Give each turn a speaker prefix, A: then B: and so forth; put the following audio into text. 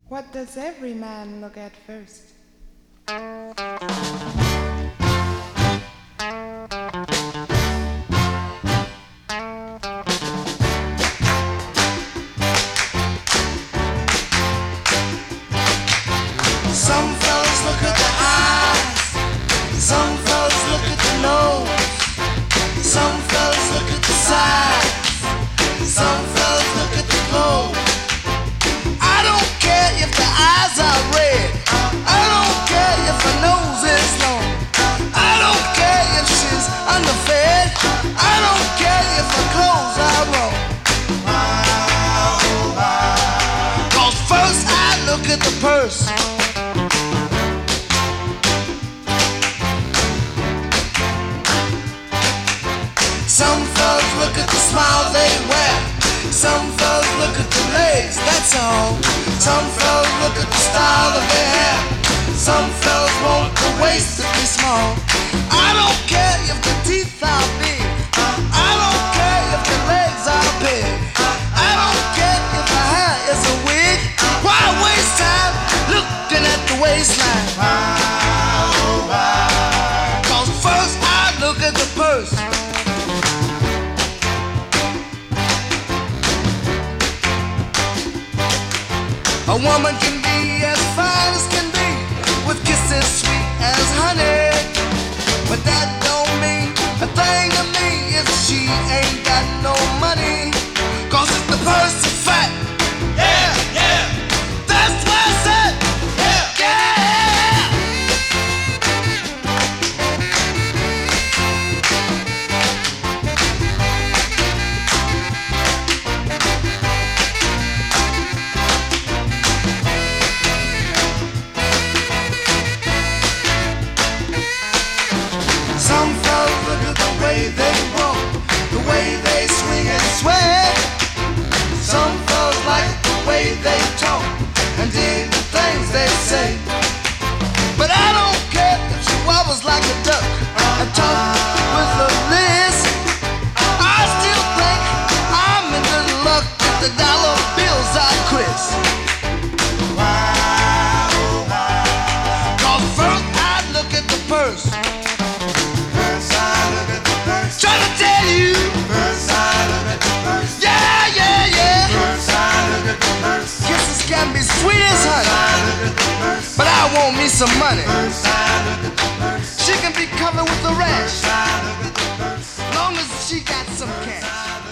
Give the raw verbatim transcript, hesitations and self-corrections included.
A: What does every man look at first?
B: Some fellas look at the eyes, some fellas look at the nose, some fellas look at the size, some fellas look at the clothes. I don't care if the eyes are red, I don't care if her nose is long, I don't care if she's underfed, I don't care if her clothes are wrong. Cause first I look at the purse. Some fellas look at the smile they wear, some fellas look at the legs, that's all. Some fellas look at the style of their hair, some fellas want the waist to be small. I don't care if the teeth are big, I don't care if the legs are big, I don't care if the hair is a wig. Why waste time looking at the waistline? Cause first I look at the purse. A woman can be as fine as can be, with kisses sweet as honey, but that don't mean a thing to me if she ain't got no money. Cause if the purse is fat, yeah, yeah, that's what I said, yeah, yeah. Some fellas look at the way they walk, the way they swing and sway. Some fellas like the way they talk and dig the things they say. But I don't care if she wobbles like a duck and talk with a list. I still think I'm in good luck if the dollar bills are crisp. Cause first I look at the purse. Trying to tell you, first I look at the purse. Yeah, yeah, yeah. First I look at the purse. Kisses can be sweet as honey, first I look at the purse. But I want me some money. First I look at the purse. She can be covered with a rash, first I look at the purse. Long as she got some cash.